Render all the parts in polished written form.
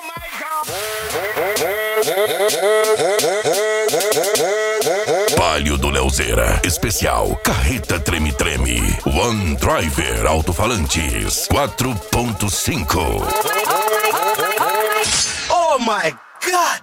Palio do Leozeira, especial Carreta Treme Treme, One Driver Alto-Falantes 4.5. Oh my God!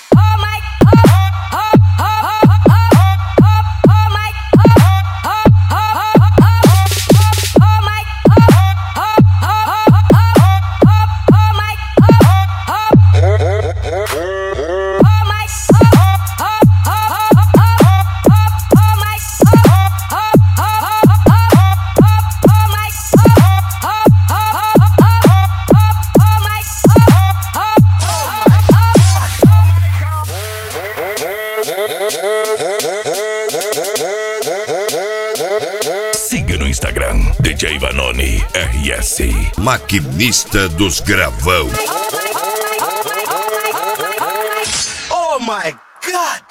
Siga no Instagram, DJ Vanoni RS, maquinista dos gravão. Oh my God!